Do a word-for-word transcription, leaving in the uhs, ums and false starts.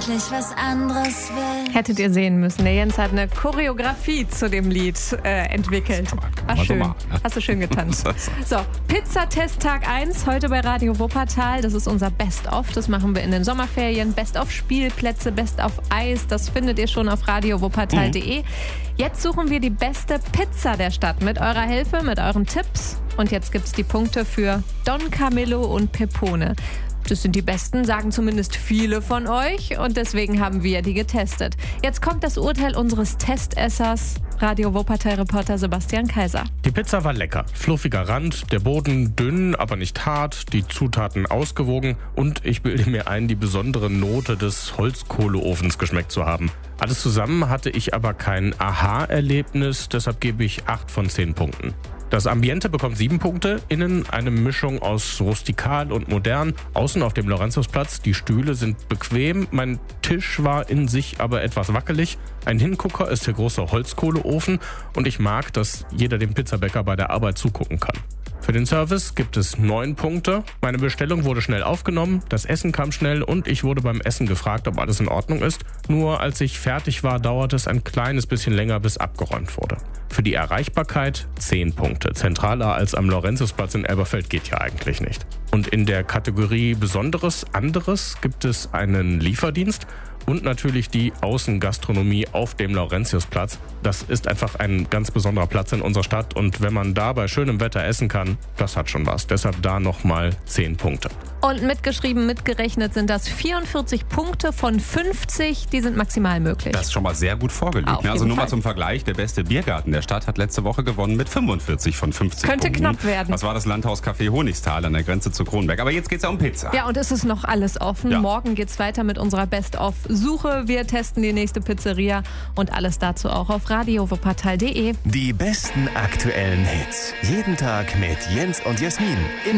endlich was anderes will. Hättet ihr sehen müssen, der Jens hat eine Choreografie zu dem Lied äh, entwickelt. War schön. So machen, ne? Hast du schön getanzt. So, Pizzatest Tag eins, heute bei Radio Wuppertal. Das ist unser Best-of, das machen wir in den Sommerferien. Best-of-Spielplätze, Best-of-Eis, das findet ihr schon auf radio wuppertal punkt de. Mhm. Jetzt suchen wir die beste Pizza der Stadt mit eurer Hilfe, mit euren Tipps. Und jetzt gibt's die Punkte für Don Camillo und Pepone. Das sind die besten, sagen zumindest viele von euch. Und deswegen haben wir die getestet. Jetzt kommt das Urteil unseres Testessers, Radio Wuppertal-Reporter Sebastian Kaiser. Die Pizza war lecker. Fluffiger Rand, der Boden dünn, aber nicht hart, die Zutaten ausgewogen und ich bilde mir ein, die besondere Note des Holzkohleofens geschmeckt zu haben. Alles zusammen hatte ich aber kein Aha-Erlebnis, deshalb gebe ich acht von zehn Punkten. Das Ambiente bekommt sieben Punkte, innen eine Mischung aus rustikal und modern, außen auf dem Lorenzusplatz, die Stühle sind bequem, mein Tisch war in sich aber etwas wackelig, ein Hingucker ist der große Holzkohleofen und ich mag, dass jeder dem Pizzabäcker bei der Arbeit zugucken kann. Für den Service gibt es neun Punkte. Meine Bestellung wurde schnell aufgenommen, das Essen kam schnell und ich wurde beim Essen gefragt, ob alles in Ordnung ist. Nur als ich fertig war, dauerte es ein kleines bisschen länger, bis abgeräumt wurde. Für die Erreichbarkeit zehn Punkte. Zentraler als am Lorenzusplatz in Elberfeld geht ja eigentlich nicht. Und in der Kategorie Besonderes, Anderes gibt es einen Lieferdienst und natürlich die Außengastronomie auf dem Laurentiusplatz. Das ist einfach ein ganz besonderer Platz in unserer Stadt und wenn man da bei schönem Wetter essen kann, das hat schon was. Deshalb da nochmal zehn Punkte. Und mitgeschrieben, mitgerechnet sind das vierundvierzig Punkte von fünfzig, die sind maximal möglich. Das ist schon mal sehr gut vorgelegt. Auf also jeden nur Fall. mal zum Vergleich, der beste Biergarten der Stadt hat letzte Woche gewonnen mit fünfundvierzig von fünfzig Könnte Punkten. knapp werden. Das war das Landhauscafé Honigtal an der Grenze zu Kronberg. Aber jetzt geht's ja um Pizza. Ja, und es ist noch alles offen. Ja. Morgen geht's weiter mit unserer Best-of-Suche. Wir testen die nächste Pizzeria und alles dazu auch auf radio wuppertal punkt de. Die besten aktuellen Hits. Jeden Tag mit Jens und Jasmin.